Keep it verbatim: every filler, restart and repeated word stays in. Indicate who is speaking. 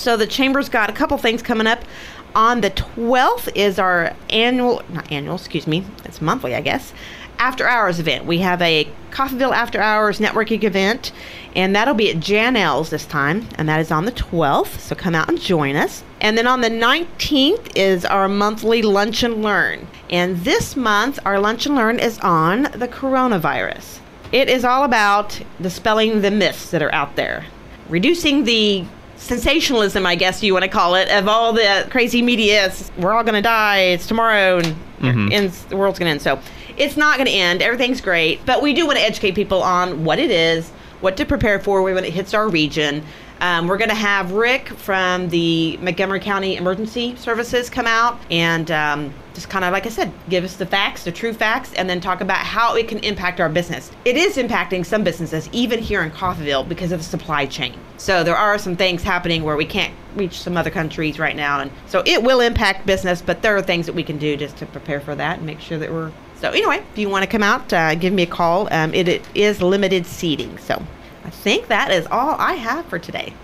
Speaker 1: So the Chamber's got a couple things coming up. On the twelfth is our annual, not annual, excuse me, it's monthly, I guess, after hours event. We have a Coffeyville after hours networking event, and that'll be at Janelle's this time, and that is on the twelfth, so come out and join us. And then on the nineteenth is our monthly Lunch and Learn. And this month, our Lunch and Learn is on the coronavirus. It is all about dispelling the myths that are out there, reducing the sensationalism, I guess you want to call it, of all the crazy media. It's, we're all going to die. It's tomorrow, and mm-hmm. ends, the world's going to end. So it's not going to end. Everything's great. But we do want to educate people on what it is, what to prepare for when it hits our region. Um, we're going to have Rick from the Montgomery County Emergency Services come out and um, just kind of, like I said, give us the facts, the true facts, and then talk about how it can impact our business. It is impacting some businesses, even here in Coffeyville, because of the supply chain. So there are some things happening where we can't reach some other countries right now. And so it will impact business, but there are things that we can do just to prepare for that and make sure that we're... So anyway, if you want to come out, uh, give me a call. Um, it, it is limited seating. So I think that is all I have for today.